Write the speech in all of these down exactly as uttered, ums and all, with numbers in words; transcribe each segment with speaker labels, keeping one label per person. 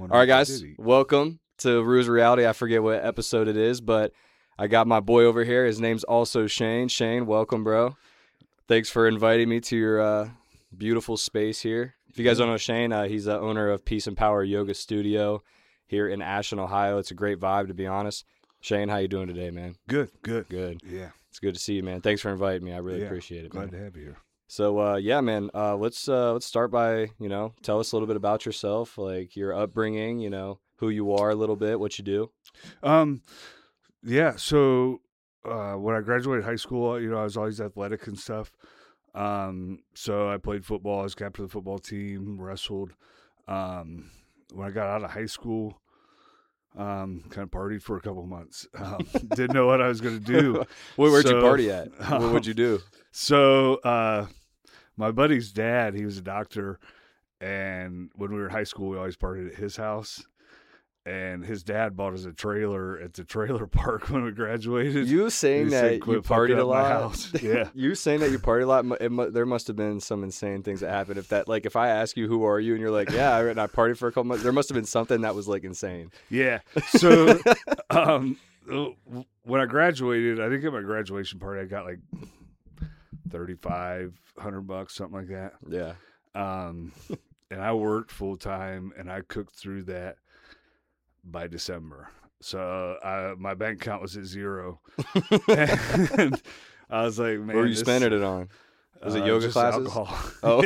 Speaker 1: wonder
Speaker 2: All right,
Speaker 1: if I
Speaker 2: guys,
Speaker 1: did eat.
Speaker 2: welcome to Ruse Reality. I forget what episode it is, but I got my boy over here. His name's also Shane. Shane, welcome, bro. Thanks for inviting me to your uh, beautiful space here. If you guys don't know Shane, uh, he's the owner of Peace and Power Yoga Studio here in Ashland, Ohio. It's a great vibe, to be honest. Shane, how you doing today, man?
Speaker 1: Good, good.
Speaker 2: Good.
Speaker 1: Yeah.
Speaker 2: It's good to see you, man. Thanks for inviting me. I really
Speaker 1: yeah.
Speaker 2: appreciate it,
Speaker 1: Glad
Speaker 2: man.
Speaker 1: to have you here.
Speaker 2: So, uh, yeah, man, uh, let's uh, let's start by, you know, tell us a little bit about yourself, like your upbringing, you know, who you are a little bit, what you do.
Speaker 1: Um, yeah, so uh, when I graduated high school, you know, I was always athletic and stuff. Um, so I played football. I was captain of the football team, wrestled. Um, when I got out of high school, um, kind of partied for a couple of months. Um, didn't know what I was going to do.
Speaker 2: Where, where'd
Speaker 1: So,
Speaker 2: you party at? What would you do?
Speaker 1: So uh, my buddy's dad, he was a doctor, and when we were in high school, we always partied at his house. And his dad bought us a trailer at the trailer park when we graduated.
Speaker 2: You saying
Speaker 1: He
Speaker 2: that
Speaker 1: said,
Speaker 2: you
Speaker 1: "Quit fucking
Speaker 2: partied a
Speaker 1: up my
Speaker 2: lot?
Speaker 1: house." Yeah.
Speaker 2: You saying that you partied a lot? mu- It, mu- there must have been some insane things that happened. If that, like, if I ask you who are you, and you're like, yeah, I, and I partied for a couple months, there must have been something that was like insane.
Speaker 1: Yeah. So um, when I graduated, I think at my graduation party, I got like thirty-five hundred bucks, something like that.
Speaker 2: Yeah.
Speaker 1: Um, and I worked full time, and I cooked through that by December. So uh, my bank account was at zero. And I was like, man.
Speaker 2: What were you
Speaker 1: this,
Speaker 2: spending it on? Was it
Speaker 1: uh,
Speaker 2: yoga
Speaker 1: just
Speaker 2: classes?
Speaker 1: Alcohol.
Speaker 2: Oh.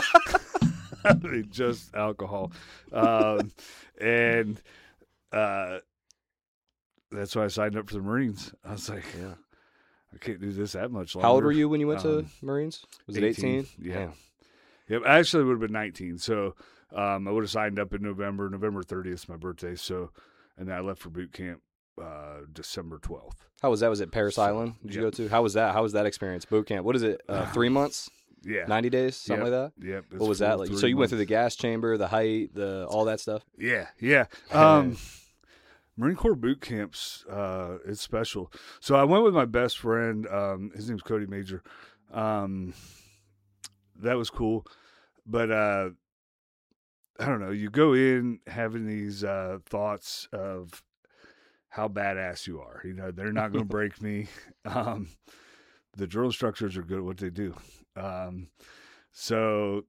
Speaker 1: I mean, just alcohol. Um, and uh, that's why I signed up for the Marines. I was like,
Speaker 2: Yeah.
Speaker 1: I can't do this that much longer.
Speaker 2: How old were you when you went to
Speaker 1: Um,
Speaker 2: Marines? Was it eighteen?
Speaker 1: Yeah. Yep. Actually, it would have been nineteen. So um, I would have signed up in November. November thirtieth is my birthday. So, and then I left for boot camp uh, December twelfth.
Speaker 2: How was that? Was it Paris
Speaker 1: So,
Speaker 2: Island? Did you
Speaker 1: yep.
Speaker 2: go to? How was that? How was that experience? Boot camp. What is it? Uh, three months?
Speaker 1: Yeah.
Speaker 2: ninety days? Something
Speaker 1: Yep.
Speaker 2: like that?
Speaker 1: Yep. it's
Speaker 2: What was that
Speaker 1: full
Speaker 2: like?
Speaker 1: three
Speaker 2: So you went through the
Speaker 1: months.
Speaker 2: gas chamber, the height, the all that stuff?
Speaker 1: Yeah. Yeah. Um, Marine Corps boot camps, uh, it's special. So I went with my best friend. Um, his name's Cody Major. Um, that was cool. But uh, I don't know. You go in having these uh, thoughts of how badass you are. You know, they're not going to break me. Um, the drill instructors are good at what they do. Um, so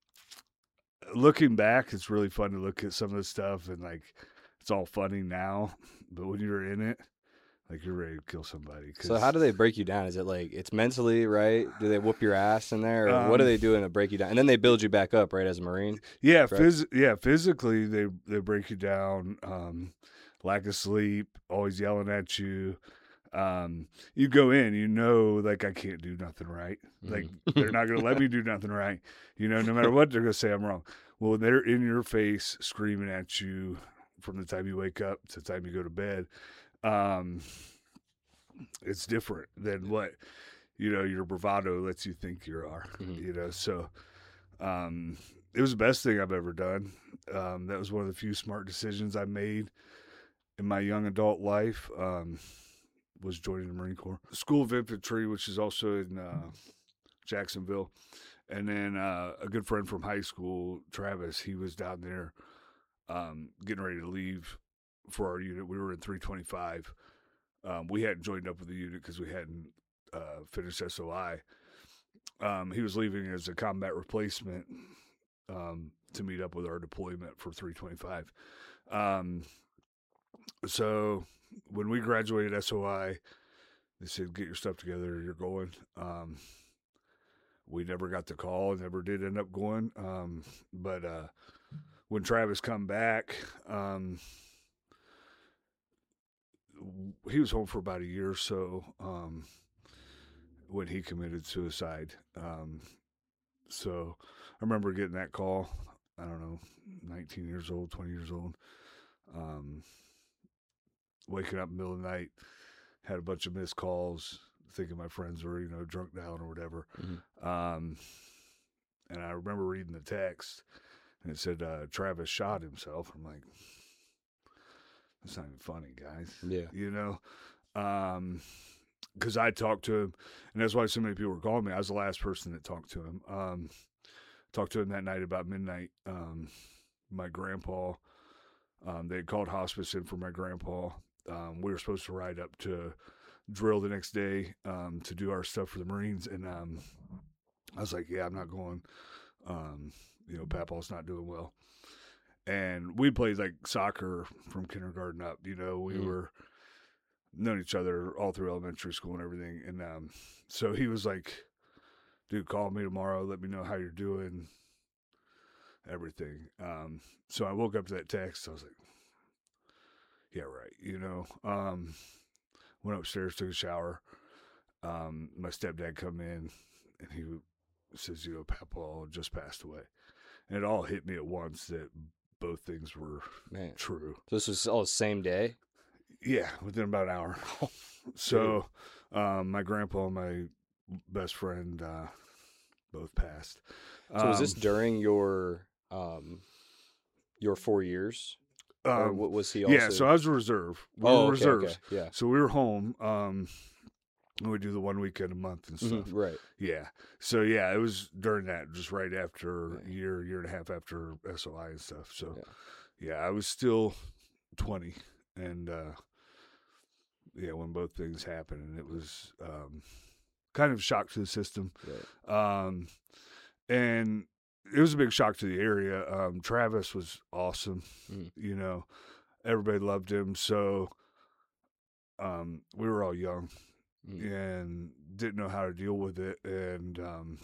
Speaker 1: looking back, it's really fun to look at some of the stuff and like, it's all funny now, but when you're in it, like you're ready to kill somebody. 'cause,
Speaker 2: So how do they break you down? Is it like it's mentally, right? Do they whoop your ass in there, or what are
Speaker 1: Um,
Speaker 2: they doing to break you down? And then they build you back up, right, as a Marine?
Speaker 1: yeah,
Speaker 2: correct?
Speaker 1: phys- yeah, physically they they break you down. Um, lack of sleep, always yelling at you. Um, you go in, you know, like I can't do nothing right. Like they're not gonna let me do nothing right. You know, no matter what they're gonna say, I'm wrong. Well, they're in your face, screaming at you from the time you wake up to the time you go to bed. Um, it's different than what, you know, your bravado lets you think you are,
Speaker 2: Mhm.
Speaker 1: you know? So, um, it was the best thing I've ever done. Um, that was one of the few smart decisions I made in my young adult life, um, was joining the Marine Corps School of Infantry, which is also in, uh, Jacksonville. And then, uh, a good friend from high school, Travis, he was down there, um, getting ready to leave for our unit. We were in three twenty-five. Um, we hadn't joined up with the unit because we hadn't uh, finished S O I. Um, he was leaving as a combat replacement um, to meet up with our deployment for three twenty-five. Um, so when we graduated S O I, they said, "Get your stuff together. You're going." Um, we never got the call. Never did end up going. Um, but uh, when Travis come back, um, he was home for about a year or so um, when he committed suicide. Um, so I remember getting that call. I don't know, nineteen years old, twenty years old. Um, waking up in the middle of the night, had a bunch of missed calls, thinking my friends were, you know, drunk down or whatever.
Speaker 2: Mhm.
Speaker 1: Um, and I remember reading the text, and it said uh, Travis shot himself. I'm like, that's not even funny, guys.
Speaker 2: Yeah.
Speaker 1: You know, um, because I talked to him, and that's why so many people were calling me. I was the last person that talked to him. Um, talked to him that night about midnight. Um, my grandpa Um, they had called hospice in for my grandpa. Um, we were supposed to ride up to drill the next day um, to do our stuff for the Marines, and um, I was like, "Yeah, I'm not going." Um, you know, Papa's not doing well, and we played like soccer from kindergarten up. You know, we mm. were known each other all through elementary school and everything, and um, so he was like, "Dude, call me tomorrow. Let me know how you're doing." Everything. Um, so I woke up to that text. I was like, yeah, right. You know, um, went upstairs, took a shower. Um, my stepdad come in and he says, you know, Papa just passed away. And it all hit me at once that both things were Man. true.
Speaker 2: So this was all the same day?
Speaker 1: Yeah, within about an hour. So um, my grandpa and my best friend uh, both passed.
Speaker 2: So um, was this during your um, your four years? Um, or what was he also?
Speaker 1: Yeah, so I was a reserve. We
Speaker 2: oh,
Speaker 1: were
Speaker 2: okay,
Speaker 1: reserves.
Speaker 2: Okay, yeah.
Speaker 1: So we were home. Um, and we do the one weekend a month and stuff.
Speaker 2: Mm-hmm, right.
Speaker 1: Yeah. So yeah, it was during that, just right after a year, year and a half after S O I and stuff. So yeah, yeah I was still twenty, and uh, yeah, when both things happened, and it was um, kind of a shock to the system. Right. Um, and it was a big shock to the area. Um, Travis was awesome. Mm. You know, everybody loved him. So um, we were all young mm. and didn't know how to deal with it. And um,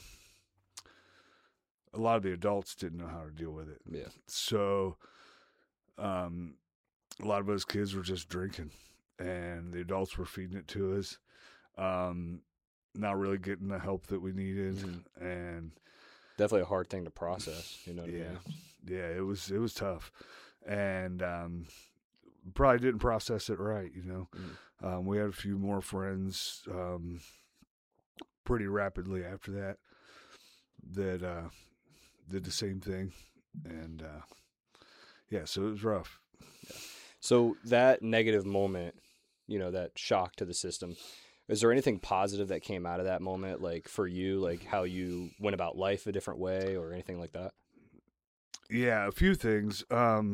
Speaker 1: a lot of the adults didn't know how to deal with it.
Speaker 2: Yeah.
Speaker 1: So um, a lot of us kids were just drinking, and the adults were feeding it to us. Um, not really getting the help that we needed. Mm. And
Speaker 2: definitely a hard thing to process, you know what
Speaker 1: yeah.
Speaker 2: I mean?
Speaker 1: Yeah, it was it was tough. And um, probably didn't process it right, you know. Mm. Um, we had a few more friends um, pretty rapidly after that that uh, did the same thing. And, uh, yeah, so it was rough.
Speaker 2: Yeah. So that negative moment, you know, that shock to the system, is there anything positive that came out of that moment, like for you, like how you went about life a different way or anything like that?
Speaker 1: Yeah, a few things. Um,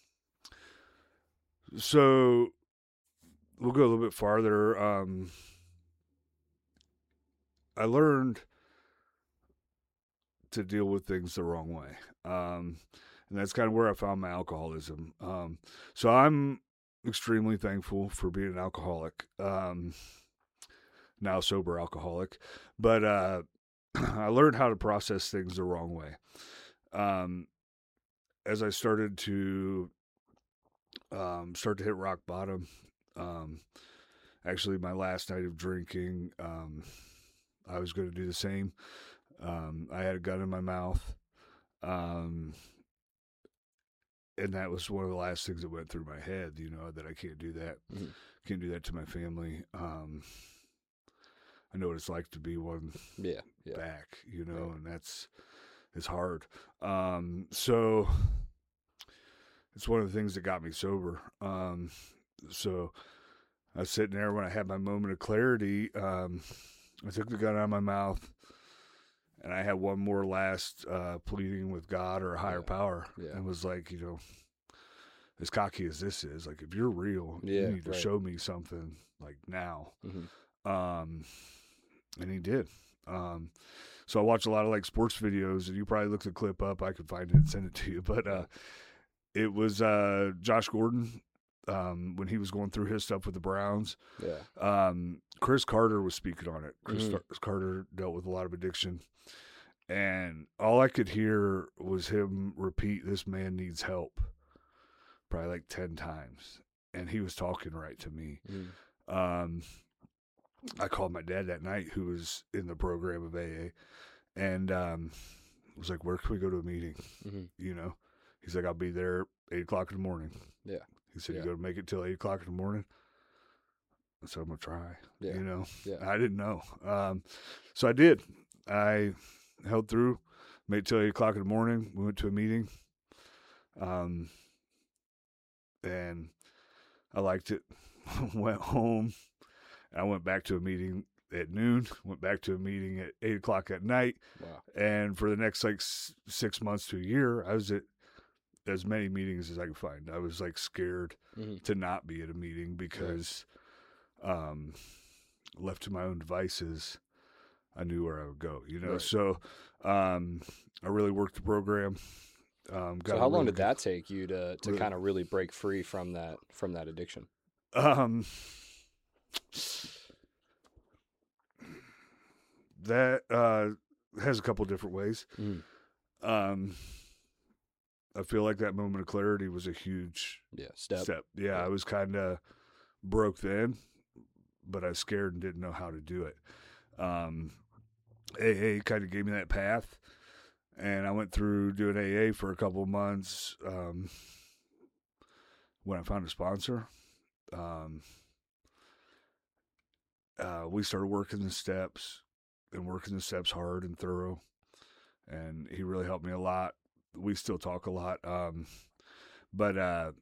Speaker 1: so we'll go a little bit farther. Um, I learned to deal with things the wrong way. Um, and that's kind of where I found my alcoholism. Um, so I'm extremely thankful for being an alcoholic. Um, now sober alcoholic, but uh, I learned how to process things the wrong way. Um, as I started to um, start to hit rock bottom, um, actually my last night of drinking, um, I was going to do the same. Um, I had a gun in my mouth, um, and that was one of the last things that went through my head, you know, that I can't do that. Mm-hmm. Can't do that to my family. Um, I know what it's like to be one
Speaker 2: yeah, yeah.
Speaker 1: back, you know, right. and that's, it's hard. Um, so it's one of the things that got me sober. Um, so I was sitting there when I had my moment of clarity. Um, I took the gun out of my mouth, and I had one more last uh, pleading with God or a higher yeah. power.
Speaker 2: Yeah.
Speaker 1: And was like, you know, as cocky as this is, like, if you're real,
Speaker 2: yeah,
Speaker 1: you need to
Speaker 2: right.
Speaker 1: show me something, like, now.
Speaker 2: Mm-hmm.
Speaker 1: Um, and he did. Um, so I watch a lot of like sports videos, and you probably look the clip up. I could find it and send it to you. But uh, it was uh, Josh Gordon um, when he was going through his stuff with the Browns.
Speaker 2: Yeah.
Speaker 1: Um, Chris Carter was speaking on it. Chris mm-hmm. Carter dealt with a lot of addiction, and all I could hear was him repeat, "This man needs help," probably like ten times, and he was talking right to me. Mm-hmm. Um, I called my dad that night, who was in the program of A A, and um, was like, "Where can we go to a meeting?"
Speaker 2: Mm-hmm.
Speaker 1: You know, he's like, "I'll be there eight o'clock in the morning."
Speaker 2: Yeah.
Speaker 1: He said,
Speaker 2: yeah.
Speaker 1: "You gonna make it till eight o'clock in the morning?" I said, "I'm gonna try."
Speaker 2: Yeah.
Speaker 1: You know,
Speaker 2: yeah.
Speaker 1: I didn't know, um, so I did. I held through, made it till eight o'clock in the morning. We went to a meeting, um, and I liked it. Went home. I went back to a meeting at noon, went back to a meeting at eight o'clock at night.
Speaker 2: Wow.
Speaker 1: And for the next like s- six months to a year, I was at as many meetings as I could find. I was like scared
Speaker 2: Mm-hmm.
Speaker 1: to not be at a meeting because, um, left to my own devices, I knew where I would go, you know?
Speaker 2: Right.
Speaker 1: So, um, I really worked the program. Um, got
Speaker 2: So
Speaker 1: a
Speaker 2: how long
Speaker 1: really
Speaker 2: did
Speaker 1: good-
Speaker 2: that take you to to
Speaker 1: really-
Speaker 2: kind of really break free from that from that addiction?
Speaker 1: Um, that, uh, has a couple different ways.
Speaker 2: Mm.
Speaker 1: Um, I feel like that moment of clarity was a huge
Speaker 2: Yeah, step.
Speaker 1: step. Yeah,
Speaker 2: Yeah.
Speaker 1: I was kind of broke then, but I was scared and didn't know how to do it. Um, A A kind of gave me that path, and I went through doing A A for a couple of months. Um, when I found a sponsor, um, uh, we started working the steps and working the steps hard and thorough, and he really helped me a lot. We still talk a lot, um, but uh,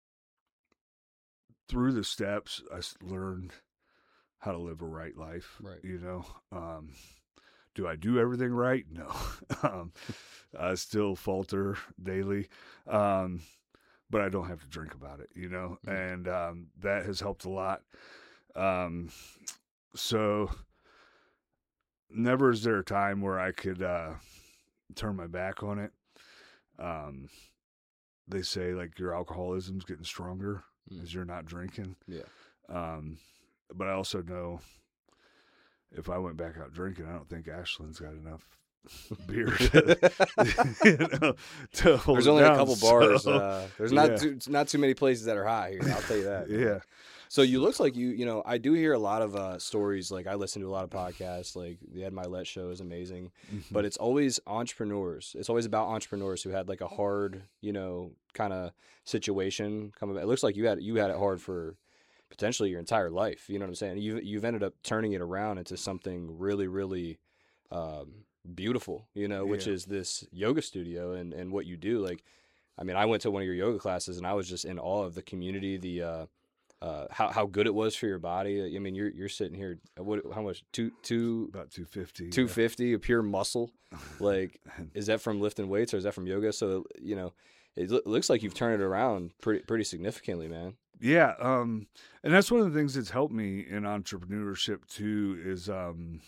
Speaker 1: through the steps, I s- learned how to live a right life.
Speaker 2: Right.
Speaker 1: You know, um, do I do everything right? No. um, I still falter daily, um, but I don't have to drink about it. You know,
Speaker 2: Mm.
Speaker 1: and um, that has helped a lot. Um, so never is there a time where I could uh, turn my back on it. Um, they say like your alcoholism's getting stronger
Speaker 2: Mm.
Speaker 1: as you're not drinking.
Speaker 2: Yeah.
Speaker 1: Um, but I also know if I went back out drinking, I don't think Ashland's got enough beer to, you know, to hold
Speaker 2: There's
Speaker 1: it
Speaker 2: only a
Speaker 1: down.
Speaker 2: couple bars.
Speaker 1: So,
Speaker 2: uh, there's not
Speaker 1: yeah.
Speaker 2: too, not too many places that are high here. I'll tell you that.
Speaker 1: yeah.
Speaker 2: So you looks like you, you know, I do hear a lot of uh, stories. Like I listen to a lot of podcasts. Like the Ed Milet show is amazing, but it's always entrepreneurs. It's always about entrepreneurs who had like a hard, you know, kind of situation coming back. It looks like you had you had it hard for potentially your entire life. You know what I'm saying? You've you've ended up turning it around into something really, really um, beautiful. You know, which
Speaker 1: Yeah.
Speaker 2: is this yoga studio and and what you do. Like, I mean, I went to one of your yoga classes and I was just in awe of the community. The uh, Uh, how how good it was for your body. I mean, you're you're sitting here. What? How much? Two two
Speaker 1: About two fifty.
Speaker 2: two fifty of pure muscle. Like, is that from lifting weights or is that from yoga? So you know, it lo- looks like you've turned it around pretty pretty significantly, man.
Speaker 1: Yeah, um, and that's one of the things that's helped me in entrepreneurship too. Is um,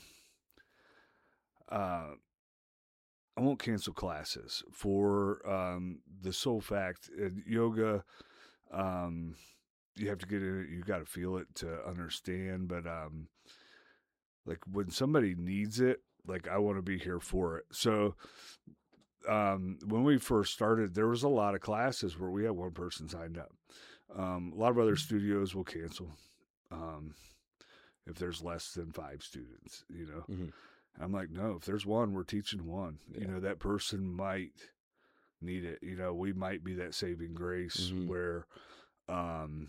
Speaker 1: uh, I won't cancel classes for um, the sole fact in yoga. Um, you have to get in it. You got to feel it to understand. But um, like when somebody needs it, like I want to be here for it. So um, when we first started, there was a lot of classes where we had one person signed up. Um, a lot of other studios will cancel um, if there's less than five students, you know.
Speaker 2: Mhm.
Speaker 1: I'm like, no, if there's one, we're teaching one. You
Speaker 2: Yeah.
Speaker 1: know, that person might need it. You know, we might be that saving grace
Speaker 2: Mhm.
Speaker 1: where, um,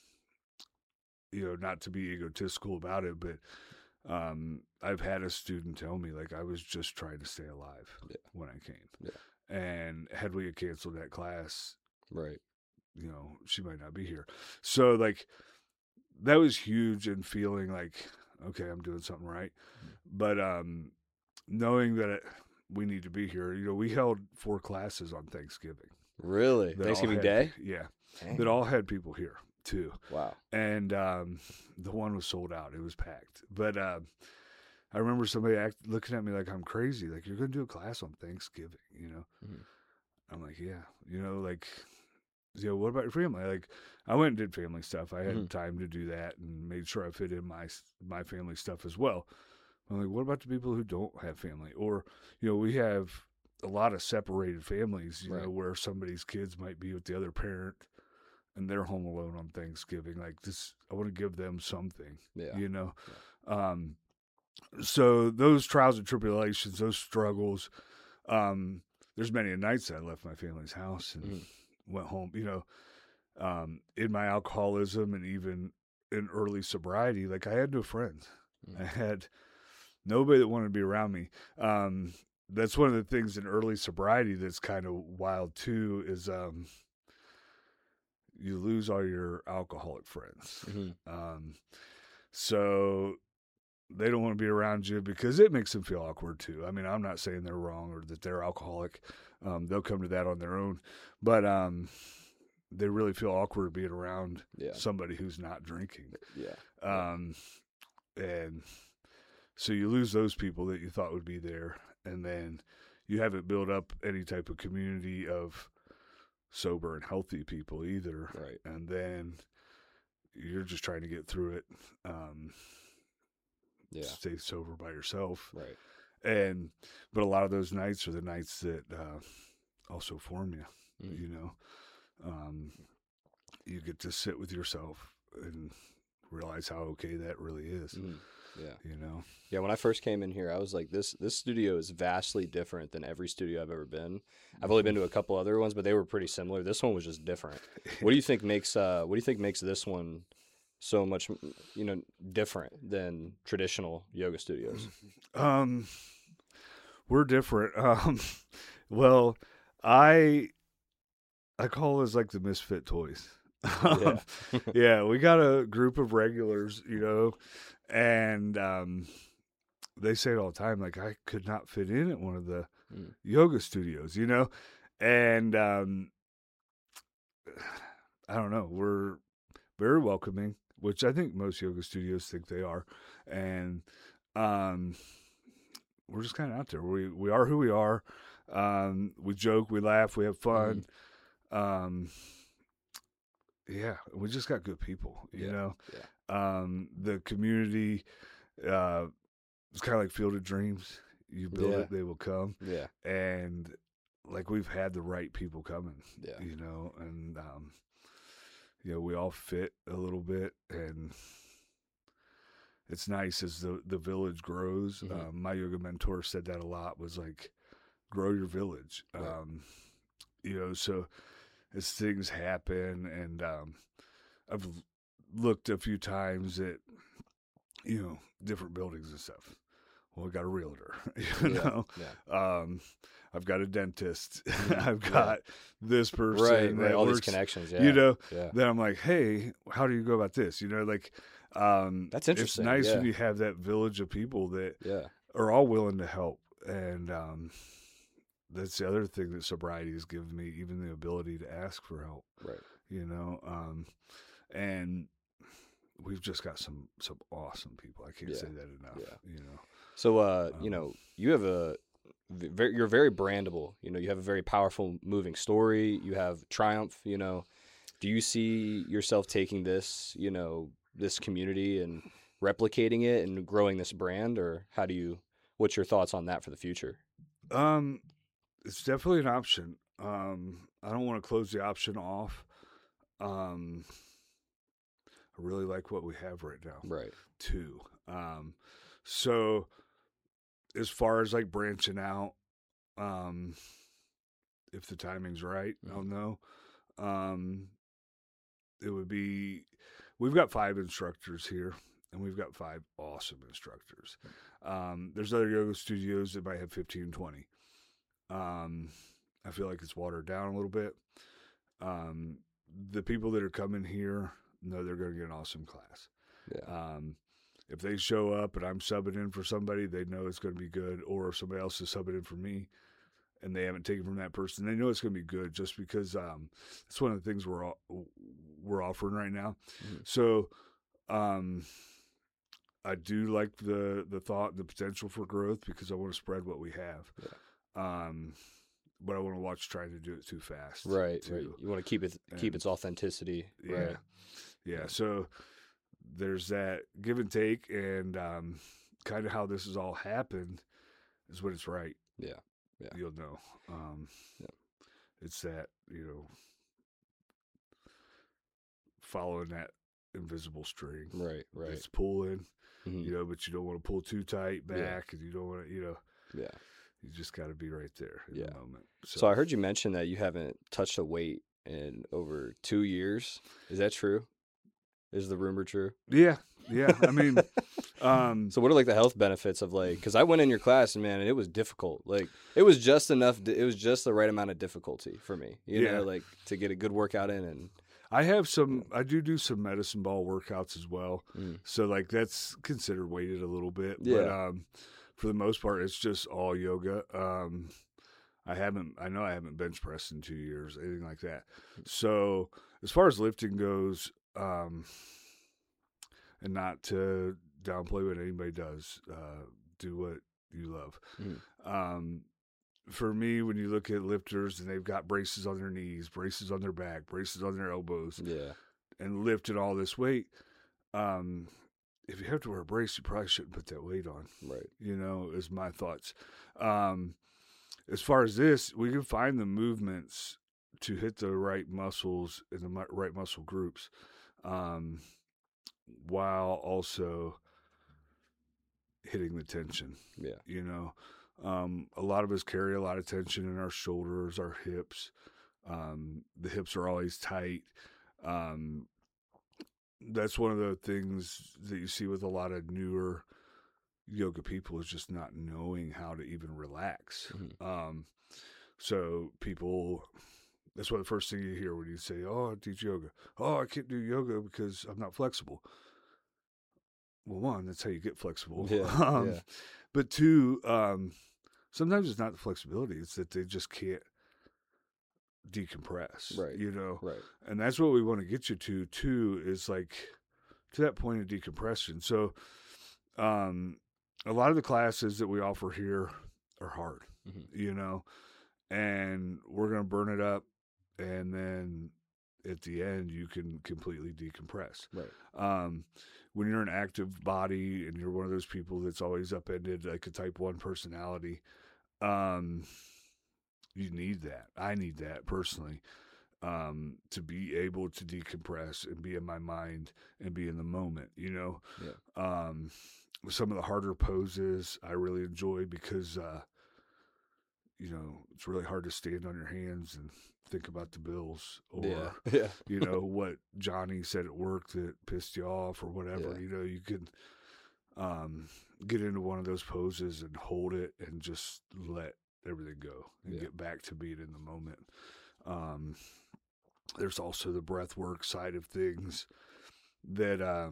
Speaker 1: you know, not to be egotistical about it, but um, I've had a student tell me, like, I was just trying to stay alive
Speaker 2: Yeah.
Speaker 1: when I came.
Speaker 2: Yeah.
Speaker 1: And had we had canceled that class,
Speaker 2: Right.
Speaker 1: you know, she might not be here. So, like, that was huge in feeling like, okay, I'm doing something right. But um, knowing that it, we need to be here, you know, we held four classes on Thanksgiving.
Speaker 2: Really?
Speaker 1: that all
Speaker 2: Thanksgiving
Speaker 1: had-
Speaker 2: Day?
Speaker 1: Yeah.
Speaker 2: Dang.
Speaker 1: That all had people here, too.
Speaker 2: Wow.
Speaker 1: And um, the one was sold out. It was packed. But uh, I remember somebody act, looking at me like I'm crazy. Like, you're going to do a class on Thanksgiving, you know?
Speaker 2: Mhm.
Speaker 1: I'm like, yeah. You know, like, you know, what about your family? Like, I went and did family stuff. I had
Speaker 2: Mhm.
Speaker 1: time to do that and made sure I fit in my my family stuff as well. I'm like, what about the people who don't have family? Or, you know, we have a lot of separated families, you
Speaker 2: Right.
Speaker 1: know, where somebody's kids might be with the other parent and they're home alone on Thanksgiving. Like this, I want to give them something,
Speaker 2: Yeah.
Speaker 1: you know? Um, so those trials and tribulations, those struggles, um, there's many nights that I left my family's house and
Speaker 2: Mhm.
Speaker 1: went home, you know, um, in my alcoholism and even in early sobriety, like I had no friends.
Speaker 2: Mhm.
Speaker 1: I had nobody that wanted to be around me. Um, that's one of the things in early sobriety that's kind of wild too, is um, you lose all your alcoholic friends.
Speaker 2: Mhm.
Speaker 1: Um, so they don't want to be around you because it makes them feel awkward too. I mean, I'm not saying they're wrong or that they're alcoholic. Um, they'll come to that on their own, but um, they really feel awkward being around
Speaker 2: Yeah.
Speaker 1: somebody who's not drinking.
Speaker 2: Yeah.
Speaker 1: Um, and so you lose those people that you thought would be there, and then you haven't built up any type of community of sober and healthy people either.
Speaker 2: Right.
Speaker 1: And then you're just trying to get through it. Um,
Speaker 2: Yeah.
Speaker 1: stay sober by yourself.
Speaker 2: Right.
Speaker 1: And, but a lot of those nights are the nights that, uh, also form you,
Speaker 2: Mm.
Speaker 1: you know, um, you get to sit with yourself and realize how okay that really is,
Speaker 2: Mm. Yeah.
Speaker 1: you know?
Speaker 2: Yeah, when I first came in here, I was like, this this studio is vastly different than every studio I've ever been. I've only been to a couple other ones, but they were pretty similar. This one was just different. What do you think makes uh what do you think makes this one so much, you know, different than traditional yoga studios?
Speaker 1: Um, we're different. Um, well, I, I call us like the misfit toys.
Speaker 2: Yeah.
Speaker 1: Yeah, we got a group of regulars, you know, and um, they say it all the time, like, I could not fit in at one of the
Speaker 2: Mm.
Speaker 1: yoga studios, you know, and um, I don't know, we're very welcoming, which I think most yoga studios think they are, and um, we're just kind of out there. We we are who we are. Um, we joke, we laugh, we have fun. Um, yeah, we just got good people, you
Speaker 2: Yeah,
Speaker 1: know.
Speaker 2: yeah.
Speaker 1: Um, the community, uh, it's kind of like Field of Dreams. You build
Speaker 2: Yeah.
Speaker 1: it, they will come,
Speaker 2: Yeah.
Speaker 1: and like we've had the right people coming,
Speaker 2: Yeah.
Speaker 1: you know, and um, you know, we all fit a little bit, and it's nice as the the village grows.
Speaker 2: Mhm.
Speaker 1: Um, my yoga mentor said that a lot, was like, grow your village.
Speaker 2: Right.
Speaker 1: Um, you know, so as things happen, and um, I've l- looked a few times at, you know, different buildings and stuff. Well, I got a realtor, you
Speaker 2: Yeah.
Speaker 1: know.
Speaker 2: Yeah.
Speaker 1: Um, I've got a dentist.
Speaker 2: Mhm.
Speaker 1: I've
Speaker 2: Yeah.
Speaker 1: got this person
Speaker 2: Right, right.
Speaker 1: that
Speaker 2: All these
Speaker 1: works,
Speaker 2: connections. Yeah.
Speaker 1: you know.
Speaker 2: Yeah.
Speaker 1: Then I'm like, hey, how do you go about this? You know, like, um,
Speaker 2: That's interesting,
Speaker 1: It's nice
Speaker 2: yeah.
Speaker 1: when you have that village of people that
Speaker 2: Yeah.
Speaker 1: are all willing to help, and um, that's the other thing that sobriety has given me, even the ability to ask for help.
Speaker 2: Right.
Speaker 1: You know, um, and we've just got some some awesome people. I can't
Speaker 2: Yeah.
Speaker 1: say that enough.
Speaker 2: Yeah.
Speaker 1: You know.
Speaker 2: So, uh, you
Speaker 1: Um,
Speaker 2: know, you have a, v- very, you're very brandable. You know, you have a very powerful, moving story. You have triumph. You know, do you see yourself taking this, you know, this community and replicating it and growing this brand, or how do you? What's your thoughts on that for the future?
Speaker 1: Um, it's definitely an option. Um, I don't want to close the option off. Um, I really like what we have right now
Speaker 2: Right.
Speaker 1: too. Um, so as far as like branching out, um, if the timing's right, I don't know. Um, it would be, we've got five instructors here, and we've got five awesome instructors. Um, there's other yoga studios that might have fifteen, twenty. Um, I feel like it's watered down a little bit. Um, the people that are coming here know they're going to get an awesome class.
Speaker 2: Yeah.
Speaker 1: Um, if they show up and I'm subbing in for somebody, they know it's going to be good. Or if somebody else is subbing in for me and they haven't taken from that person, they know it's going to be good, just because um, it's one of the things we're all, we're offering right now.
Speaker 2: Mhm.
Speaker 1: So um, I do like the the thought and the potential for growth, because I want to spread what we have.
Speaker 2: Yeah.
Speaker 1: Um, but I want to watch trying to do it too fast.
Speaker 2: Right.
Speaker 1: too.
Speaker 2: Right. You want to keep it, keep
Speaker 1: And-
Speaker 2: its authenticity.
Speaker 1: Yeah.
Speaker 2: Right.
Speaker 1: Yeah. So there's that give and take, and um, kind of how this has all happened is when it's right.
Speaker 2: Yeah. Yeah.
Speaker 1: You'll know. Um,
Speaker 2: Yeah.
Speaker 1: It's that, you know, following that invisible string.
Speaker 2: Right. Right.
Speaker 1: It's pulling,
Speaker 2: Mhm.
Speaker 1: you know, but you don't want to pull too tight back,
Speaker 2: Yeah.
Speaker 1: and you don't want to, you know,
Speaker 2: Yeah.
Speaker 1: you just got to be right there in
Speaker 2: Yeah.
Speaker 1: the moment.
Speaker 2: So I heard you mention that you haven't touched a weight in over two years. Is that true? Is the rumor true?
Speaker 1: Yeah. Yeah. I mean, um,
Speaker 2: So what are like the health benefits of like? Because I went in your class and man, it was difficult. Like it was just enough. It was just the right amount of difficulty for me. You
Speaker 1: Yeah.
Speaker 2: know, like to get a good workout in. And
Speaker 1: I have some. I do do some medicine ball workouts as well.
Speaker 2: Mm.
Speaker 1: So like that's considered weighted a little bit.
Speaker 2: Yeah.
Speaker 1: But um, for the most part, it's just all yoga. Um, I haven't. I know I haven't bench pressed in two years, anything like that. So as far as lifting goes, um, and not to downplay what anybody does, uh, do what you love.
Speaker 2: Mm.
Speaker 1: Um, for me, when you look at lifters and they've got braces on their knees, braces on their back, braces on their elbows,
Speaker 2: Yeah.
Speaker 1: and lifted all this weight, um, if you have to wear a brace, you probably shouldn't put that weight on.
Speaker 2: Right.
Speaker 1: You know, is my thoughts. Um, as far as this, we can find the movements to hit the right muscles in the mu- right muscle groups, um, while also hitting the tension.
Speaker 2: Yeah.
Speaker 1: You know, um, a lot of us carry a lot of tension in our shoulders, our hips. Um, the hips are always tight. Um, that's one of the things that you see with a lot of newer yoga people is just not knowing how to even relax.
Speaker 2: Mm-hmm.
Speaker 1: Um, so people, that's why the first thing you hear when you say, "Oh, I teach yoga." "Oh, I can't do yoga because I'm not flexible." Well, one, that's how you get flexible.
Speaker 2: Yeah,
Speaker 1: um,
Speaker 2: yeah.
Speaker 1: But two, um, sometimes it's not the flexibility; it's that they just can't decompress.
Speaker 2: Right.
Speaker 1: You know.
Speaker 2: Right.
Speaker 1: And that's what we want to get you to too. Is like to that point of decompression. So, um, a lot of the classes that we offer here are hard.
Speaker 2: Mm-hmm.
Speaker 1: You know, and we're gonna burn it up, and then at the end you can completely decompress.
Speaker 2: Right.
Speaker 1: Um, when you're an active body and you're one of those people that's always upended, like a type one personality, um, you need that. I need that personally, um, to be able to decompress and be in my mind and be in the moment, you know?
Speaker 2: Yeah.
Speaker 1: Um, some of the harder poses I really enjoy because, uh, you know, it's really hard to stand on your hands and think about the bills or,
Speaker 2: Yeah. Yeah.
Speaker 1: you know, what Johnny said at work that pissed you off or whatever.
Speaker 2: Yeah.
Speaker 1: You know, you can um, get into one of those poses and hold it and just let everything go and
Speaker 2: Yeah.
Speaker 1: get back to being in the moment. Um, there's also the breath work side of things that uh,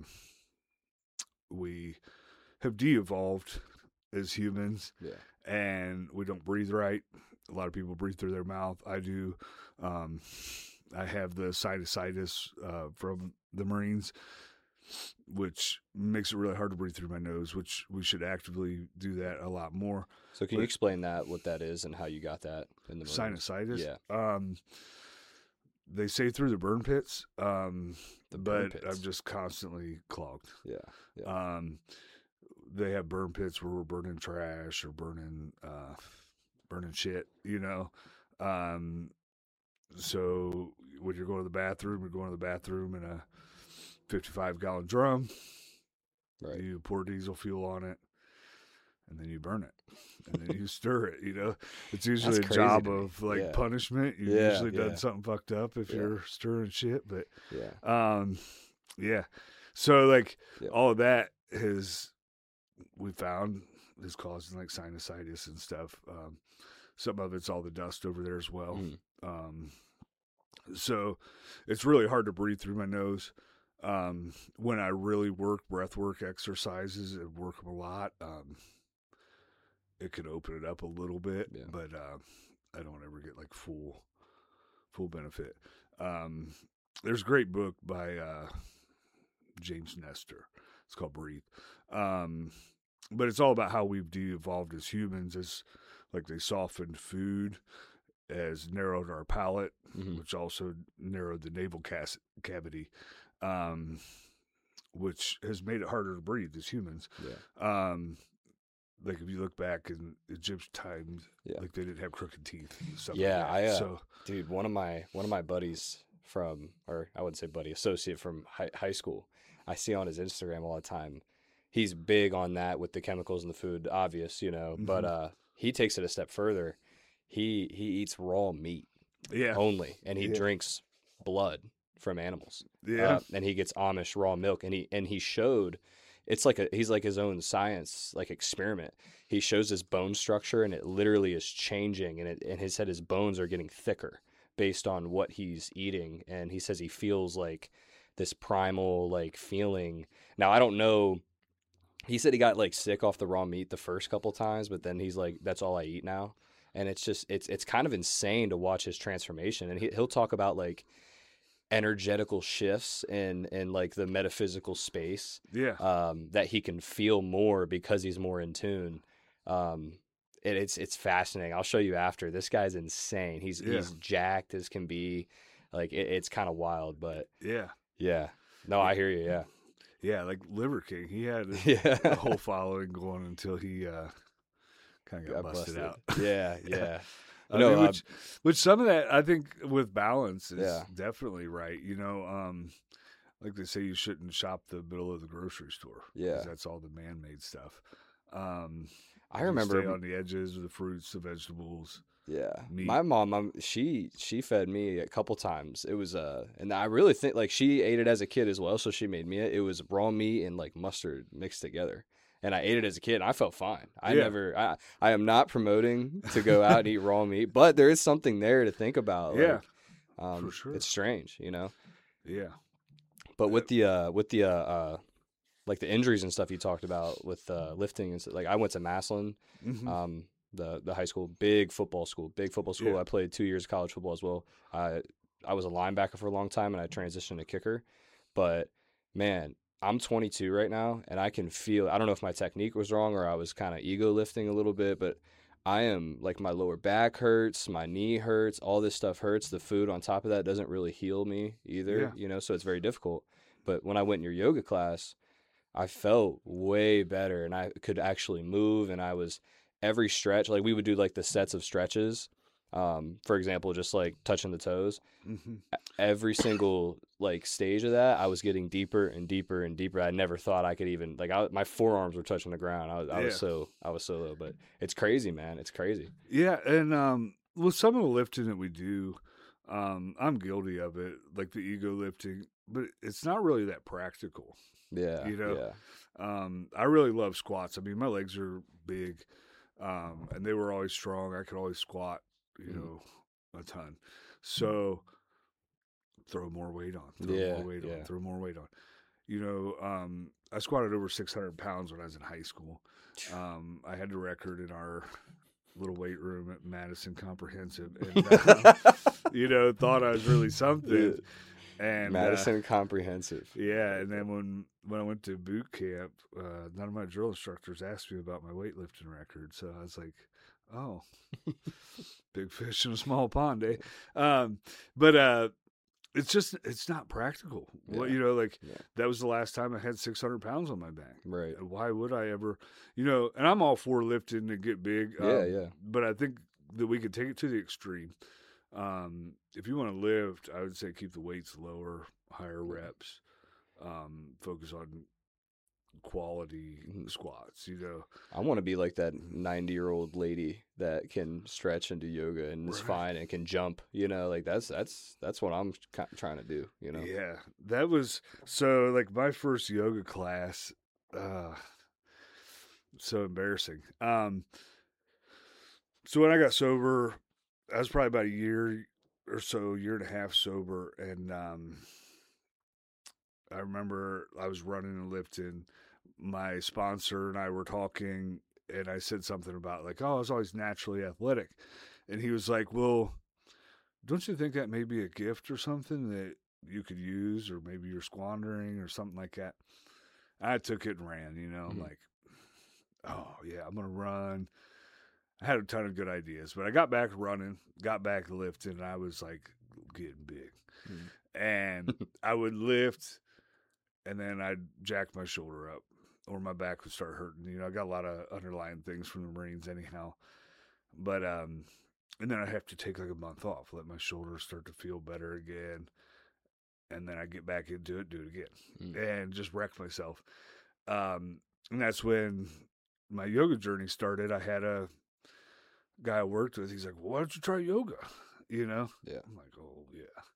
Speaker 1: we have de-evolved as humans.
Speaker 2: Yeah.
Speaker 1: And we don't breathe right. A lot of people breathe through their mouth. I do. Um, I have the sinusitis uh, from the Marines, which makes it really hard to breathe through my nose, which we should actively do that a lot more.
Speaker 2: So can
Speaker 1: But-
Speaker 2: you explain that, what that is, and how you got that in the Marines?
Speaker 1: Sinusitis?
Speaker 2: Yeah.
Speaker 1: Um, they say through the burn pits, um,
Speaker 2: The burn
Speaker 1: but
Speaker 2: pits.
Speaker 1: I'm just constantly clogged.
Speaker 2: Yeah. Yeah.
Speaker 1: Um, they have burn pits where we're burning trash or burning, uh, burning shit, you know? Um, so when you're going to the bathroom, you're going to the bathroom in a fifty-five gallon drum.
Speaker 2: Right.
Speaker 1: You pour diesel fuel on it and then you burn it and then you stir it, you know? It's usually
Speaker 2: That's
Speaker 1: a
Speaker 2: crazy
Speaker 1: job
Speaker 2: to me.
Speaker 1: of like
Speaker 2: Yeah.
Speaker 1: punishment. You've
Speaker 2: Yeah,
Speaker 1: usually done
Speaker 2: yeah.
Speaker 1: something fucked up if
Speaker 2: Yeah.
Speaker 1: you're stirring shit, but
Speaker 2: Yeah.
Speaker 1: um, yeah. So like
Speaker 2: Yeah.
Speaker 1: all of that has we found is causing like sinusitis and stuff. Um, some of it's all the dust over there as well.
Speaker 2: Mhm.
Speaker 1: Um, so it's really hard to breathe through my nose. Um, when I really work breath work exercises and work them a lot, um, it could open it up a little bit,
Speaker 2: Yeah.
Speaker 1: but uh, I don't ever get like full full benefit. Um, there's a great book by uh, James Nestor. It's called Breathe. Um, but it's all about how we've de-evolved as humans, as like they softened food, as narrowed our palate,
Speaker 2: Mhm.
Speaker 1: which also narrowed the navel cas- cavity, um, which has made it harder to breathe as humans.
Speaker 2: Yeah.
Speaker 1: Um, like if you look back in Egyptian times,
Speaker 2: Yeah.
Speaker 1: like they didn't have crooked teeth. And stuff
Speaker 2: Yeah,
Speaker 1: like that.
Speaker 2: I, uh,
Speaker 1: so
Speaker 2: Dude, one of my one of my buddies from, or I wouldn't say buddy, associate from high, high school, I see on his Instagram all the time. He's big on that with the chemicals in the food, obvious, you know. But
Speaker 1: Mhm.
Speaker 2: uh, he takes it a step further. He he eats raw meat
Speaker 1: yeah,
Speaker 2: only, and he
Speaker 1: Yeah.
Speaker 2: drinks blood from animals.
Speaker 1: yeah,
Speaker 2: Uh, and he gets Amish raw milk, and he and he showed. It's like a he's like his own science like experiment. He shows his bone structure, and it literally is changing, and it and he said his bones are getting thicker based on what he's eating. And he says he feels like this primal like feeling. Now, I don't know. He said he got like sick off the raw meat the first couple times, but then he's like, that's all I eat now. And it's just, it's, it's kind of insane to watch his transformation. And he, he'll talk about like energetical shifts in, in like the metaphysical space,
Speaker 1: Yeah.
Speaker 2: um, that he can feel more because he's more in tune. Um, it, it's, it's fascinating. I'll show you after. This guy's insane. He's,
Speaker 1: Yeah.
Speaker 2: he's jacked as can be. Like it, it's kind of wild, but
Speaker 1: Yeah.
Speaker 2: yeah, no, I hear you. Yeah.
Speaker 1: Yeah, like Liver King, he had a,
Speaker 2: Yeah.
Speaker 1: a whole following going until he uh, kind of got,
Speaker 2: Got
Speaker 1: busted,
Speaker 2: busted.
Speaker 1: out.
Speaker 2: Yeah, yeah.
Speaker 1: I
Speaker 2: No,
Speaker 1: mean,
Speaker 2: uh,
Speaker 1: which, which some of that I think with balance is
Speaker 2: Yeah.
Speaker 1: definitely right. You know, um, like they say, you shouldn't shop the middle of the grocery store. 'Cause
Speaker 2: Yeah.
Speaker 1: that's all the man-made stuff. Um,
Speaker 2: I
Speaker 1: you
Speaker 2: remember
Speaker 1: stay on the edges of the fruits, the vegetables.
Speaker 2: Yeah,
Speaker 1: meat.
Speaker 2: my mom, um, she she fed me a couple times. It was uh, and I really think like she ate it as a kid as well, so she made me it. It was raw meat and like mustard mixed together, and I ate it as a kid. And I felt fine. I
Speaker 1: Yeah.
Speaker 2: never, I I am not promoting to go out and eat raw meat, but there is something there to think about.
Speaker 1: Yeah,
Speaker 2: like, um,
Speaker 1: for sure.
Speaker 2: It's strange, you know.
Speaker 1: Yeah,
Speaker 2: But with the uh, with the uh, uh, like the injuries and stuff you talked about with uh, lifting and stuff, like I went to Massillon.
Speaker 1: Mhm.
Speaker 2: Um, the the high school, big football school, big football school.
Speaker 1: Yeah.
Speaker 2: I played two years of college football as well. I I was a linebacker for a long time, and I transitioned to kicker. But man, I'm twenty-two right now, and I can feel. I don't know if my technique was wrong or I was kind of ego lifting a little bit, but I am like my lower back hurts, my knee hurts, all this stuff hurts. The food on top of that doesn't really heal me either,
Speaker 1: Yeah.
Speaker 2: you know. So it's very difficult. But when I went in your yoga class, I felt way better, and I could actually move, and I was. Every stretch, like we would do like the sets of stretches, um, for example, just like touching the toes.
Speaker 1: Mhm.
Speaker 2: Every single like stage of that, I was getting deeper and deeper and deeper. I never thought I could even like I, my forearms were touching the ground. I was, I was
Speaker 1: Yeah.
Speaker 2: so I was so low, but it's crazy, man. It's crazy.
Speaker 1: Yeah, and um, with some of the lifting that we do, um, I'm guilty of it, like the ego lifting, but it's not really that practical.
Speaker 2: Yeah,
Speaker 1: You know,
Speaker 2: yeah,
Speaker 1: Um, I really love squats. I mean, my legs are big, um, and they were always strong. I could always squat, you
Speaker 2: Mhm.
Speaker 1: know, a ton. So throw more weight on, throw
Speaker 2: Yeah,
Speaker 1: more weight
Speaker 2: yeah.
Speaker 1: on, throw more weight on. You know, um, I squatted over six hundred pounds when I was in high school. Um, I had the record in our little weight room at Madison Comprehensive, and uh, you know, thought I was really something. And uh,
Speaker 2: Madison Comprehensive.
Speaker 1: yeah, and then when when I went to boot camp, uh, none of my drill instructors asked me about my weightlifting record, so I was like, "Oh, big fish in a small pond, eh?" Um, but uh, it's just it's not practical. Well,
Speaker 2: Yeah.
Speaker 1: you know, like
Speaker 2: Yeah.
Speaker 1: that was the last time I had six hundred pounds on my back.
Speaker 2: Right.
Speaker 1: And why would I ever, you know? And I'm all for lifting to get big.
Speaker 2: Yeah,
Speaker 1: um,
Speaker 2: yeah.
Speaker 1: But I think that we could take it to the extreme. Um, if you want to lift, I would say keep the weights lower, higher reps, um, focus on quality
Speaker 2: Mhm.
Speaker 1: squats, you know.
Speaker 2: I want to be like that ninety-year-old lady that can stretch and do yoga and is
Speaker 1: Right.
Speaker 2: fine and can jump. You know, like that's that's that's what I'm ki- trying to do. You know.
Speaker 1: Yeah, that was so like my first yoga class. Uh, so embarrassing. Um, so when I got sober, I was probably about a year or so, year and a half sober, and um, I remember I was running and lifting. My sponsor and I were talking, and I said something about like, "Oh, I was always naturally athletic," and he was like, "Well, don't you think that may be a gift or something that you could use, or maybe you're squandering or something like that?" I took it and ran. You know, I'm
Speaker 2: Mhm.
Speaker 1: like, "Oh yeah, I'm gonna run." I had a ton of good ideas, but I got back running, got back lifting, and I was like getting big.
Speaker 2: Mhm.
Speaker 1: And I would lift, and then I'd jack my shoulder up, or my back would start hurting. You know, I got a lot of underlying things from the Marines anyhow. But, um, and then I'd have to take like a month off, let my shoulders start to feel better again. And then I get back into it, do it again,
Speaker 2: Mm.
Speaker 1: and just wreck myself. Um, and that's when my yoga journey started. I had a guy I worked with. He's like, "Well, why don't you try yoga?" You know?
Speaker 2: Yeah.
Speaker 1: I'm like, "Oh, yeah."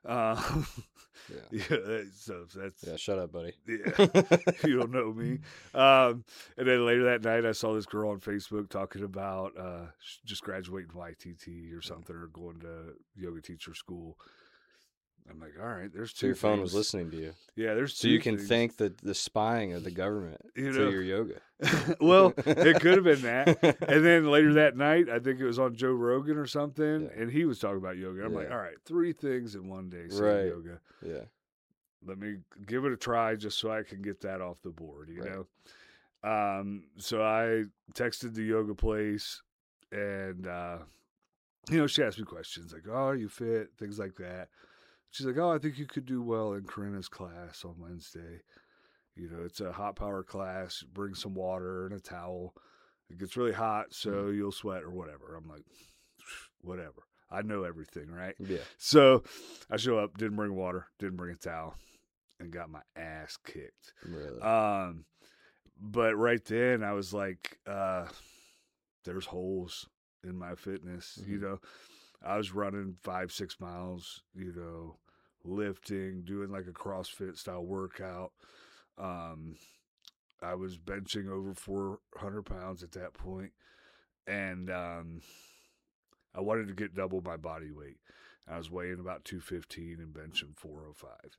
Speaker 1: Uh,
Speaker 2: Yeah.
Speaker 1: yeah, so that's
Speaker 2: Yeah. Shut up, buddy.
Speaker 1: yeah. You don't know me. Um, and then later that night, I saw this girl on Facebook talking about uh, sh- just graduating Y T T or something, or going to yoga teacher school. I'm like, all right, there's two
Speaker 2: So your phone
Speaker 1: things.
Speaker 2: was listening to you.
Speaker 1: Yeah, there's
Speaker 2: So
Speaker 1: two
Speaker 2: you can
Speaker 1: things.
Speaker 2: thank the the spying of the government
Speaker 1: You
Speaker 2: to
Speaker 1: know.
Speaker 2: your yoga.
Speaker 1: Well, it could have been that. And then later that night, I think it was on Joe Rogan or something,
Speaker 2: Yeah.
Speaker 1: and he was talking about yoga. I'm like,
Speaker 2: Yeah.
Speaker 1: all right, three things in one day, say
Speaker 2: Right.
Speaker 1: yoga.
Speaker 2: Yeah.
Speaker 1: Let me give it a try just so I can get that off the board, you
Speaker 2: Right.
Speaker 1: know? Um, so I texted the yoga place, and, uh, you know, she asked me questions like, oh, are you fit? Things like that. She's like, oh, I think you could do well in Corinna's class on Wednesday. You know, it's a hot power class. Bring some water and a towel. It gets really hot, so
Speaker 2: Mm.
Speaker 1: you'll sweat or whatever. I'm like, whatever. I know everything, right?
Speaker 2: Yeah.
Speaker 1: So I show up, didn't bring water, didn't bring a towel, and got my ass kicked.
Speaker 2: Really.
Speaker 1: Um, but right then I was like, uh, there's holes in my fitness.
Speaker 2: Mhm.
Speaker 1: You know, I was running five, six miles, you know, lifting, doing like a CrossFit style workout. Um, I was benching over four hundred pounds at that point, and um, I wanted to get double my body weight. I was weighing about two fifteen and benching four oh five.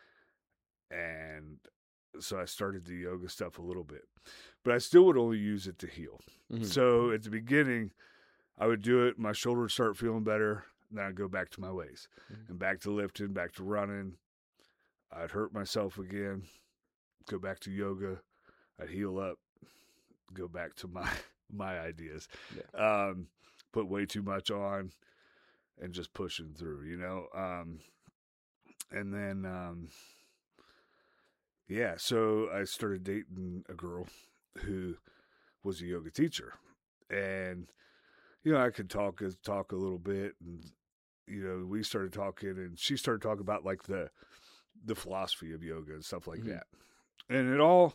Speaker 1: And so I started the yoga stuff a little bit, but I still would only use it to heal.
Speaker 2: Mhm.
Speaker 1: So at the beginning, I would do it. My shoulder would start feeling better. Then I'd go back to my ways
Speaker 2: Mhm.
Speaker 1: and back to lifting, back to running. I'd hurt myself again, go back to yoga. I'd heal up, go back to my, my ideas.
Speaker 2: Yeah.
Speaker 1: Um, put way too much on and just pushing through, you know? Um, and then, um, yeah, so I started dating a girl who was a yoga teacher, and you know I could talk talk a little bit, and you know we started talking, and she started talking about like the the philosophy of yoga and stuff like
Speaker 2: Mhm.
Speaker 1: that, and it all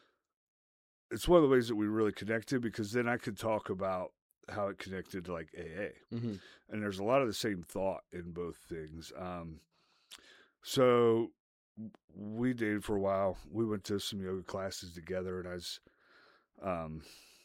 Speaker 1: it's one of the ways that we really connected because then I could talk about how it connected to like A A,
Speaker 2: Mhm.
Speaker 1: and there's a lot of the same thought in both things. Um, so we dated for a while. We went to some yoga classes together, and I was, um,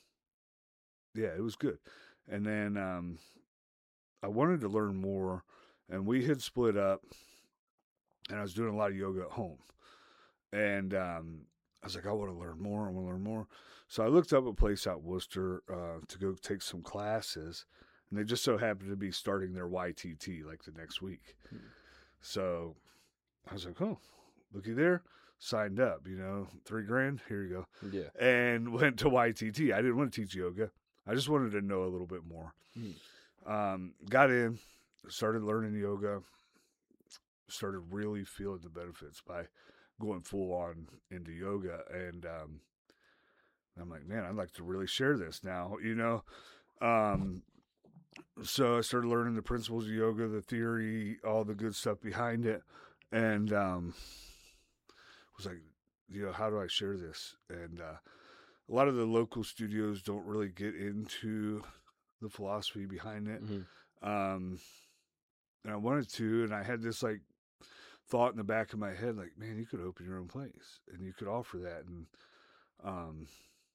Speaker 1: yeah, it was good. And then um, I wanted to learn more, and we had split up, and I was doing a lot of yoga at home. And um, I was like, I want to learn more. I want to learn more. So I looked up a place out in Worcester uh, to go take some classes, and they just so happened to be starting their Y T T like the next week.
Speaker 2: Hmm.
Speaker 1: So I was like, oh, looky there. Signed up, you know, three grand. Here you go.
Speaker 2: Yeah.
Speaker 1: And went to Y T T. I didn't want to teach yoga. I just wanted to know a little bit more.
Speaker 2: Mm.
Speaker 1: Um, got in, started learning yoga, started really feeling the benefits by going full on into yoga. And um, I'm like, man, I'd like to really share this now, you know? Um, so I started learning the principles of yoga, the theory, all the good stuff behind it. And um, was like, you know, how do I share this? And uh, a lot of the local studios don't really get into the philosophy behind it.
Speaker 2: Mm-hmm.
Speaker 1: Um, and I wanted to, and I had this like thought in the back of my head, like, man, you could open your own place and you could offer that. And um,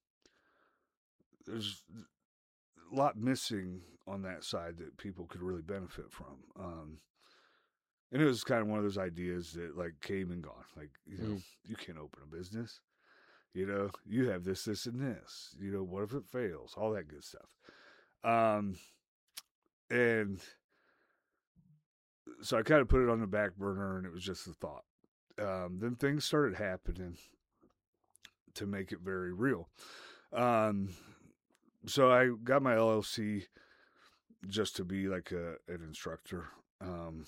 Speaker 1: there's a lot missing on that side that people could really benefit from. Um, and it was kind of one of those ideas that like came and gone. Like, you know,
Speaker 2: Mm.
Speaker 1: you can't open a business. You know, you have this, this, and this. You know, what if it fails? All that good stuff. Um, and so I kind of put it on the back burner, and it was just a thought. Um, then things started happening to make it very real. Um, so I got my L L C just to be like a an instructor. Um,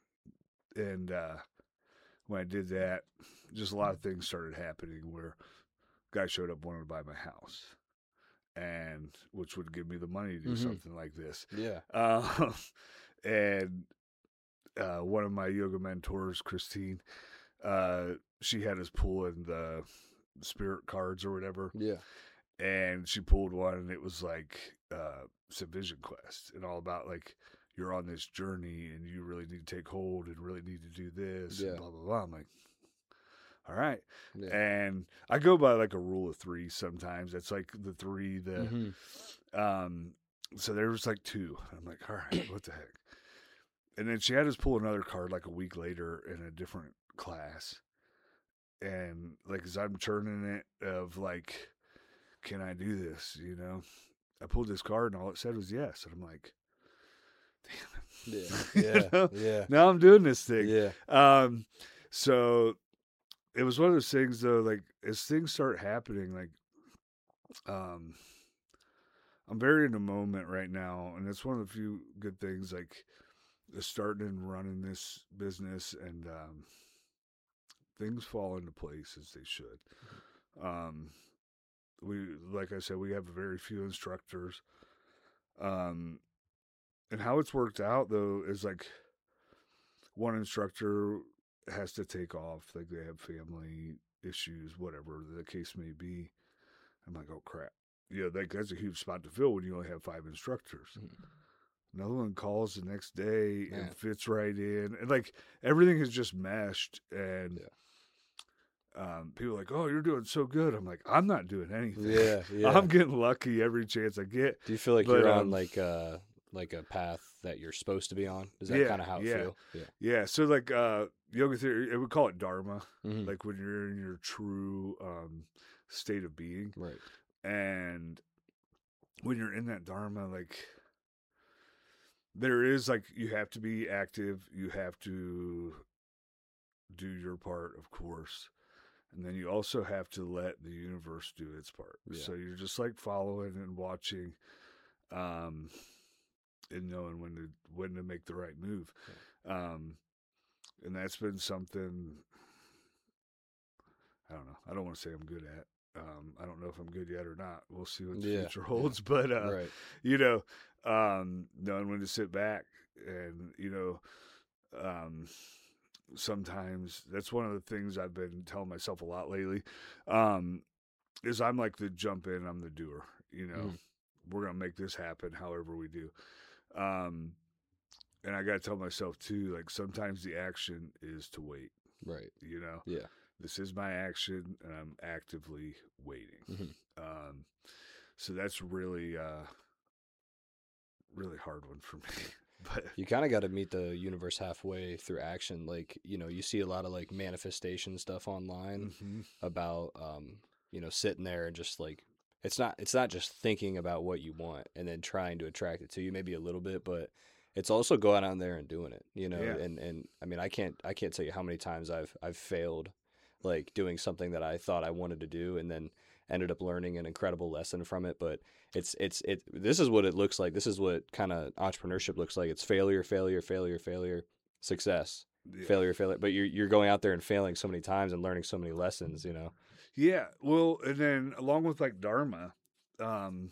Speaker 1: and uh, when I did that, just a lot of things started happening where a guy showed up wanting to buy my house, and which would give me the money to do
Speaker 2: Mhm.
Speaker 1: something like this.
Speaker 2: Yeah.
Speaker 1: Um, and uh, one of my yoga mentors, Christine, uh, she had us pull in the spirit cards or whatever,
Speaker 2: Yeah.
Speaker 1: and she pulled one, and it was like uh, some Vision Quest and all about like you're on this journey and you really need to take hold and really need to do this,
Speaker 2: Yeah.
Speaker 1: and blah, blah, blah. I'm like, all right.
Speaker 2: Yeah.
Speaker 1: And I go by like a rule of three sometimes. That's like the three that,
Speaker 2: Mm-hmm.
Speaker 1: um, so there was like two. I'm like, all right, what the heck? And then she had us pull another card like a week later in a different class. And like, as I'm churning it of like, can I do this? You know, I pulled this card and all it said was yes. And I'm like, damn it.
Speaker 2: Yeah.
Speaker 1: You
Speaker 2: Yeah.
Speaker 1: know?
Speaker 2: Yeah.
Speaker 1: Now I'm doing this thing.
Speaker 2: Yeah.
Speaker 1: Um, so it was one of those things though, like as things start happening, like, um, I'm very in the moment right now. And it's one of the few good things, like starting and running this business, and, um, things fall into place as they should. Um, we, like I said, we have very few instructors. Um, and how it's worked out though is like one instructor has to take off, like they have family issues, whatever the case may be. I'm like, oh crap. Yeah, like that's a huge spot to fill when you only have five instructors.
Speaker 2: Mm-hmm.
Speaker 1: Another one calls the next day
Speaker 2: Man.
Speaker 1: and fits right in. And like everything is just meshed, and
Speaker 2: Yeah.
Speaker 1: um, people are like, oh, you're doing so good. I'm like, I'm not doing anything.
Speaker 2: Yeah. Yeah.
Speaker 1: I'm getting lucky every chance I get.
Speaker 2: Do you feel like
Speaker 1: but,
Speaker 2: you're on
Speaker 1: um,
Speaker 2: like a like a path that you're supposed to be on? Is that
Speaker 1: Yeah,
Speaker 2: kind of how it
Speaker 1: yeah.
Speaker 2: feel? Yeah.
Speaker 1: Yeah. So like uh, yoga theory, we call it dharma.
Speaker 2: Mm-hmm.
Speaker 1: Like when you're in your true um, state of being.
Speaker 2: Right.
Speaker 1: And when you're in that dharma, like there is like, you have to be active. You have to do your part, of course. And then you also have to let the universe do its part.
Speaker 2: Yeah.
Speaker 1: So you're just like following and watching, um, and knowing when to, when to make the right move.
Speaker 2: Yeah.
Speaker 1: Um, and that's been something, I don't know. I don't want to say I'm good at. Um, I don't know if I'm good yet or not. We'll see what the
Speaker 2: Yeah,
Speaker 1: future
Speaker 2: yeah.
Speaker 1: holds. But, uh,
Speaker 2: Right.
Speaker 1: you know, um, knowing when to sit back, and, you know, um, sometimes that's one of the things I've been telling myself a lot lately, um, is I'm like the jump in, I'm the doer, you know,
Speaker 2: Mhm.
Speaker 1: we're going to make this happen however we do. Um, and I got to tell myself too, like sometimes the action is to wait,
Speaker 2: Right.
Speaker 1: you know,
Speaker 2: Yeah.
Speaker 1: this is my action and I'm actively waiting.
Speaker 2: Mhm.
Speaker 1: Um, so that's really, uh, really hard one for me. But
Speaker 2: You kind of got to meet the universe halfway through action. Like, you know, you see a lot of like manifestation stuff online
Speaker 1: mhm.
Speaker 2: about, um, you know, sitting there and just like, it's not, it's not just thinking about what you want and then trying to attract it to you, maybe a little bit, but it's also going out there and doing it, you know?
Speaker 1: Yeah.
Speaker 2: And, and I mean, I can't, I can't tell you how many times I've, I've failed like doing something that I thought I wanted to do and then ended up learning an incredible lesson from it. But it's, it's, it, this is what it looks like. This is what kind of entrepreneurship looks like. It's failure, failure, failure, failure, success,
Speaker 1: Yeah.
Speaker 2: failure, failure. But you're, you're going out there and failing so many times and learning so many lessons, you know?
Speaker 1: Yeah, well, and then along with like Dharma, um,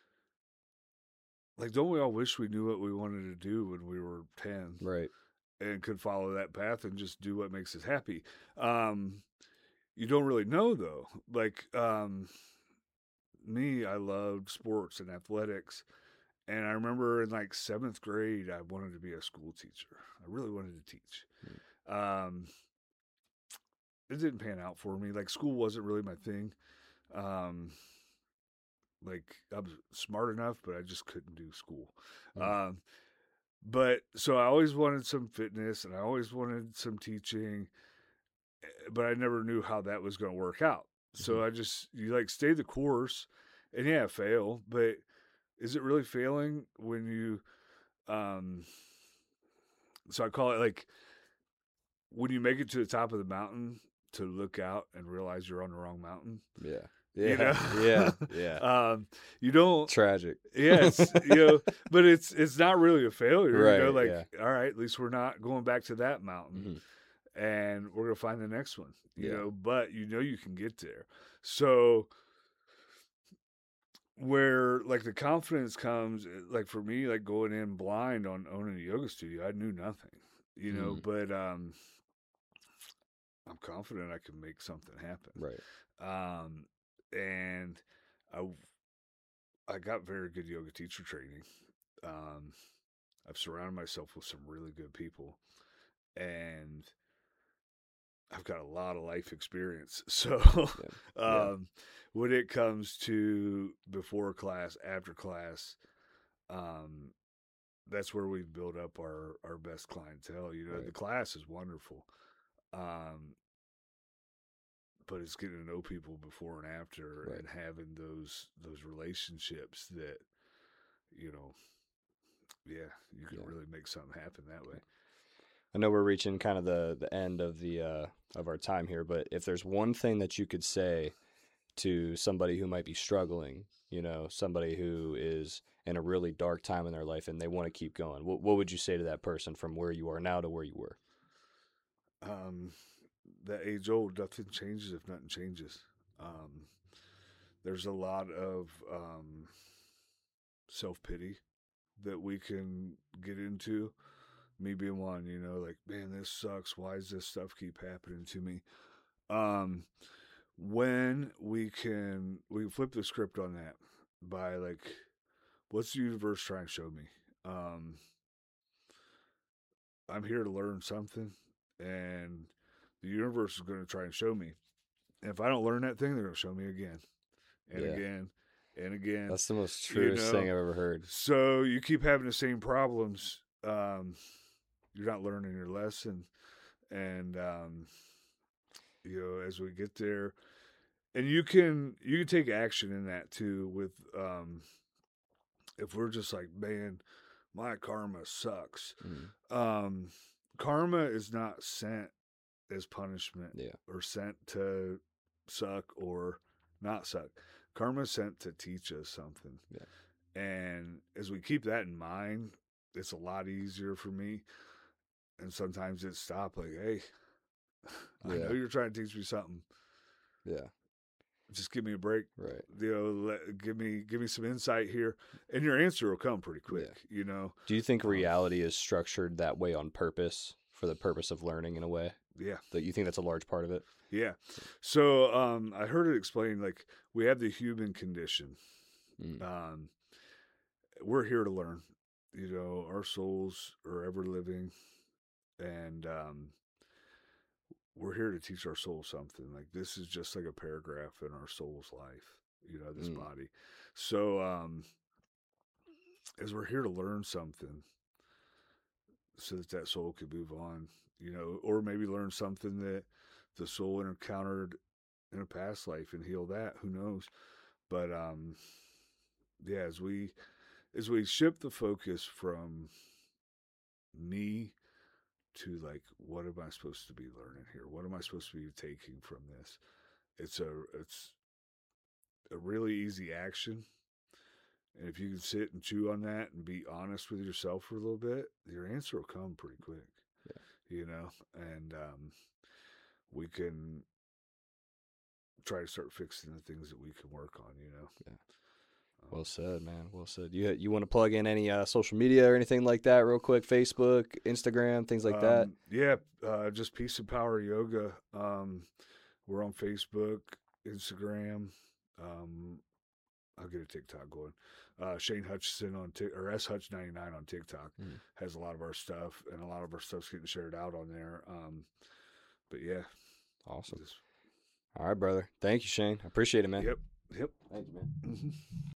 Speaker 1: like don't we all wish we knew what we wanted to do when we were ten
Speaker 2: Right.
Speaker 1: and could follow that path and just do what makes us happy? Um, you don't really know though. Like um, me, I loved sports and athletics, and I remember in like seventh grade, I wanted to be a school teacher. I really wanted to teach. Um, it didn't pan out for me. Like school wasn't really my thing. Um, like I was smart enough, but I just couldn't do school.
Speaker 2: Mm.
Speaker 1: Um, but so I always wanted some fitness and I always wanted some teaching, but I never knew how that was going to work out. So
Speaker 2: Mhm.
Speaker 1: I just, you like stay the course and yeah, fail, but is it really failing when you, um, so I call it like when you make it to the top of the mountain to look out and realize you're on the wrong mountain.
Speaker 2: Yeah. Yeah.
Speaker 1: You know?
Speaker 2: Yeah. Yeah.
Speaker 1: Um, you don't,
Speaker 2: Tragic.
Speaker 1: yeah, it's, you know, but it's it's not really a failure.
Speaker 2: Right,
Speaker 1: You know, like,
Speaker 2: yeah.
Speaker 1: all right, at least we're not going back to that mountain,
Speaker 2: Mhm.
Speaker 1: and we're gonna find the next one. You
Speaker 2: Yeah.
Speaker 1: know, but you know you can get there. So where like the confidence comes, like for me, like going in blind on owning a yoga studio, I knew nothing. You know,
Speaker 2: Mm.
Speaker 1: but um, I'm confident I can make something happen.
Speaker 2: Right.
Speaker 1: Um, and I I got very good yoga teacher training. Um, I've surrounded myself with some really good people, and I've got a lot of life experience. So,
Speaker 2: Yeah. Yeah.
Speaker 1: um, when it comes to before class, after class, um, that's where we build up our, our best clientele. You know,
Speaker 2: Right.
Speaker 1: the class is wonderful. Um, but it's getting to know people before and after
Speaker 2: Right.
Speaker 1: and having those, those relationships that, you know, yeah, you can
Speaker 2: Yeah.
Speaker 1: really make something happen that way.
Speaker 2: I know we're reaching kind of the the end of the uh, of our time here, but if there's one thing that you could say to somebody who might be struggling, you know, somebody who is in a really dark time in their life and they want to keep going, what what would you say to that person from where you are now to where you were?
Speaker 1: Um, that age old, nothing changes if nothing changes. Um, there's a lot of um, self pity that we can get into. Me being one, you know, like, man, this sucks. Why does this stuff keep happening to me? Um, when we can, we can flip the script on that by like, what's the universe trying to show me? Um, I'm here to learn something, and the universe is going to try and show me. And if I don't learn that thing, they're going to show me again and
Speaker 2: Yeah.
Speaker 1: again and again.
Speaker 2: That's the most
Speaker 1: You
Speaker 2: truest
Speaker 1: know,
Speaker 2: thing I've ever heard.
Speaker 1: so you keep having the same problems. Um, you're not learning your lesson, and um, you know, as we get there, and you can you can take action in that too. With um, if we're just like, man, my karma sucks.
Speaker 2: Mm.
Speaker 1: Um, karma is not sent as punishment
Speaker 2: Yeah.
Speaker 1: or sent to suck or not suck. Karma is sent to teach us something.
Speaker 2: Yeah.
Speaker 1: And as we keep that in mind, it's a lot easier for me. And sometimes it's stop like, hey, I
Speaker 2: Yeah.
Speaker 1: know you're trying to teach me something.
Speaker 2: Yeah.
Speaker 1: Just give me a break.
Speaker 2: Right.
Speaker 1: You know, let, give me give me some insight here, and your answer will come pretty quick.
Speaker 2: Yeah.
Speaker 1: You know.
Speaker 2: Do you think
Speaker 1: Um,
Speaker 2: reality is structured that way on purpose for the purpose of learning in a way?
Speaker 1: Yeah.
Speaker 2: That you think that's a large part of it?
Speaker 1: Yeah. So um, I heard it explained like we have the human condition.
Speaker 2: Mm.
Speaker 1: Um, we're here to learn. You know, our souls are ever living, and um, we're here to teach our soul something. Like this is just like a paragraph in our soul's life. You know, this
Speaker 2: Mm.
Speaker 1: body. So um, as we're here to learn something, so that that soul could move on. You know, or maybe learn something that the soul encountered in a past life and heal that. Who knows? But um, yeah, as we as we shift the focus from me to like what am I supposed to be learning here? What am I supposed to be taking from this? It's a it's a really easy action. And if you can sit and chew on that and be honest with yourself for a little bit, your answer will come pretty quick.
Speaker 2: Yeah.
Speaker 1: You know, and um, we can try to start fixing the things that we can work on. You know.
Speaker 2: Yeah.
Speaker 1: Um,
Speaker 2: Well said, man. Well said. You you want to plug in any uh, social media or anything like that, real quick? Facebook, Instagram, things like
Speaker 1: um,
Speaker 2: that.
Speaker 1: Yeah, uh, just Peace and Power Yoga. Um, we're on Facebook, Instagram. Um, I'll get a TikTok going. Uh, Shane Hutchison on Tik or S Hutch ninety-nine on TikTok
Speaker 2: Mm.
Speaker 1: has a lot of our stuff, and a lot of our stuff's getting shared out on there. Um, but yeah,
Speaker 2: Awesome.
Speaker 1: just,
Speaker 2: All right, brother. Thank you, Shane. I appreciate it, man.
Speaker 1: yep, yep.
Speaker 2: Thank you, man.
Speaker 1: Mm-hmm.